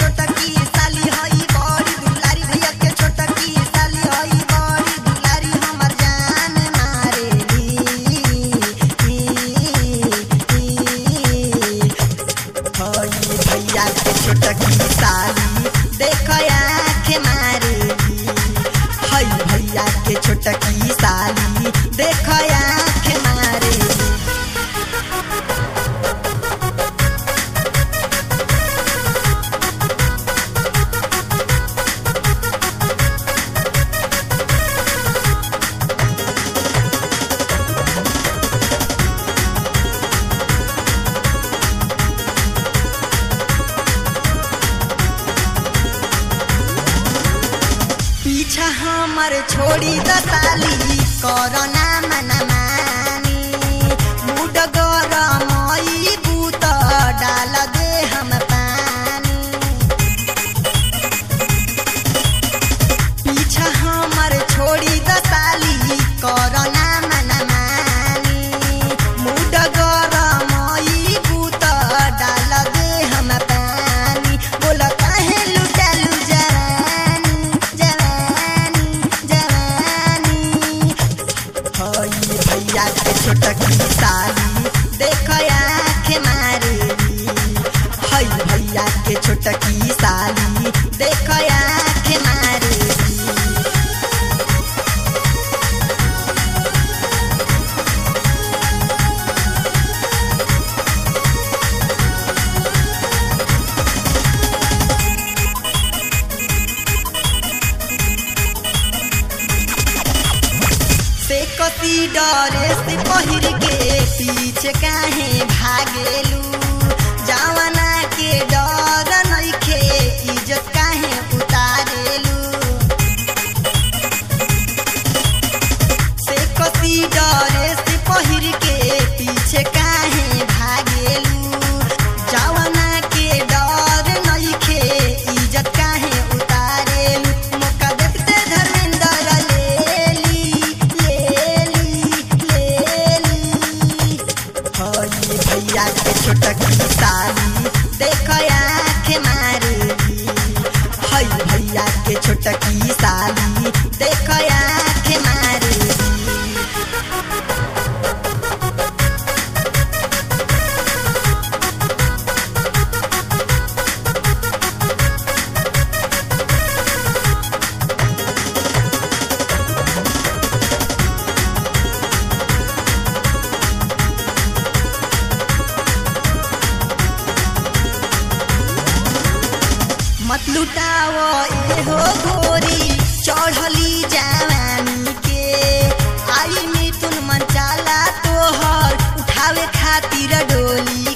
छोटकी साली हई बड़ी दुलारी भैया के छोटकी साली हई बड़ी दुलारी हमर जान मारेली हई भैया के छोटकी साली देख आँख मारेली हई भैया के छोटकी साली देख आँख मारेली पीछा हमर छोड़ी द साली कोरोना मना मानी मूड गरमई बूत डाल दे हम पानी पीछा हमर छोड़ी द साली कोरोना मना मानी मूड गरमई बूत डाल दे हम पानी बोल काहे लुटालू जवानी जवानी जवानी हई भैया के छोटकी साली देख आँख मारेली हई भैया के छोटकी साली देख आँख मारेली से कसी डरे से पहिर के पीछे काहे भागेलू जवाना के डर नइखे इज्जत काहे उतारेलू से कसी डरे से पहिर के पीछे काहे भागेलू जवाना के डर नइखे इज्जत काहे उतारेलू मौका देखते धर्मेंद्र लेली हई भैया के छोटकी साली देख आँख मारेली हई भैया के छोटकी साली देख आँख मारेली मत लुटाओ एहो गोरी चढ़ली जवानी के आई मिथुन मन चाला तोहर उठावे खातिर डोली